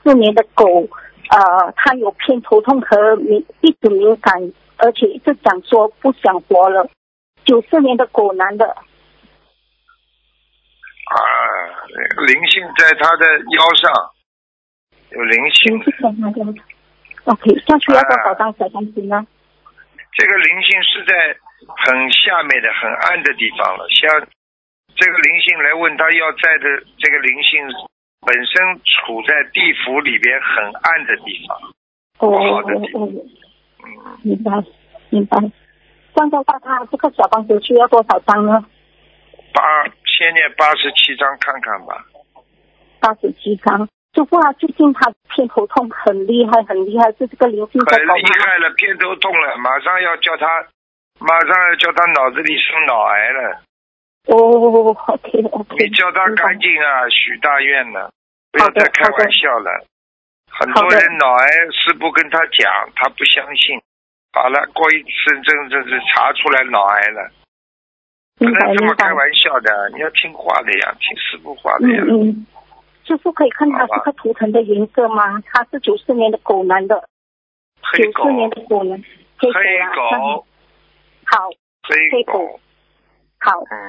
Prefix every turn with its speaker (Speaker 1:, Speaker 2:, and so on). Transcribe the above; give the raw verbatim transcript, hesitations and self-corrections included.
Speaker 1: 四年的狗，呃，它有偏头痛和敏一直敏感，而且一直讲说不想活了。九四年的狗男的。
Speaker 2: 啊，灵性在他的腰上，有灵性。
Speaker 1: 灵性在他的 OK， 下去要多少张小房子呢、啊？
Speaker 2: 这个灵性是在很下面的、很暗的地方了。像这个灵性来问他要在的这个灵性本身处在地府里边很暗的地方，不好的地方。
Speaker 1: 哦哦、嗯，明白明白。这样的话，他这个小房子需要多少张呢？
Speaker 2: 八，先念八十七张看看吧。
Speaker 1: 八十七张。师傅啊，最近他偏头痛很厉害，很厉害，是这个灵性在搞他。
Speaker 2: 很厉害了，偏头痛了，马上要叫他，马上要叫他脑子里生脑癌了。
Speaker 1: 哦 ，OK OK。
Speaker 2: 你叫他赶紧啊，许大愿了，不要再开玩笑了。很多人脑癌，师父跟他讲，他不相信。好了，过一次真真是查出来脑癌了。不能这么开玩笑的，你要听话的呀，听师父话的呀。
Speaker 1: 嗯嗯。师傅可以看他这个图腾的颜色吗？他是九四年的狗男的。
Speaker 2: 黑狗。
Speaker 1: 九四年的狗男。
Speaker 2: 黑狗。
Speaker 1: 好。
Speaker 2: 黑狗。
Speaker 1: 好。
Speaker 2: 嗯。